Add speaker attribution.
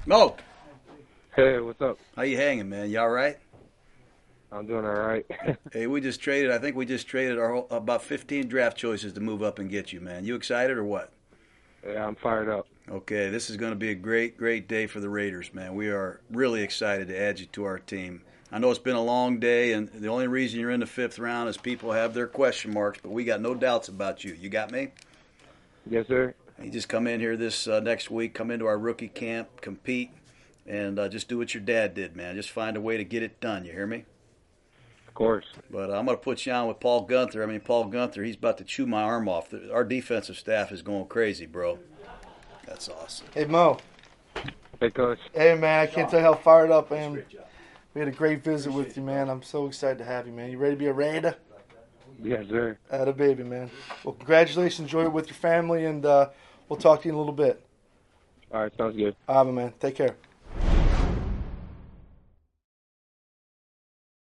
Speaker 1: Mo,
Speaker 2: Hey, what's up?
Speaker 1: how you hanging, man? You all right?
Speaker 2: I'm doing all right.
Speaker 1: Hey, we just traded. I think we just traded our about 15 draft choices to move up and get you, man. You excited or what?
Speaker 2: Yeah, I'm fired up.
Speaker 1: Okay, this is going to be a great, great day for the Raiders, man. We are really excited to add you to our team. I know it's been a long day, and the only reason you're in the fifth round is people have their question marks, but we got no doubts about you. You got me?
Speaker 2: Yes, sir.
Speaker 1: You just come in here this next week, come into our rookie camp, compete, and just do what your dad did, man. Just find a way to get it done. You hear me?
Speaker 2: Of course.
Speaker 1: But I'm going to put you on with Paul Gunther. I mean, Paul Gunther, he's about to chew my arm off. Our defensive staff is going crazy, bro. That's awesome.
Speaker 3: Hey, Mo.
Speaker 2: Hey, coach.
Speaker 3: Hey, man, I can't tell you how fired up I am. We had a great visit with you, man. I'm so excited to have you, man. You ready to be a Raider?
Speaker 2: Yes, sir.
Speaker 3: Atta baby, man. Well, congratulations. Enjoy it with your family, and we'll talk to you in a little bit.
Speaker 2: All right, sounds good.
Speaker 3: All right, man. Take care.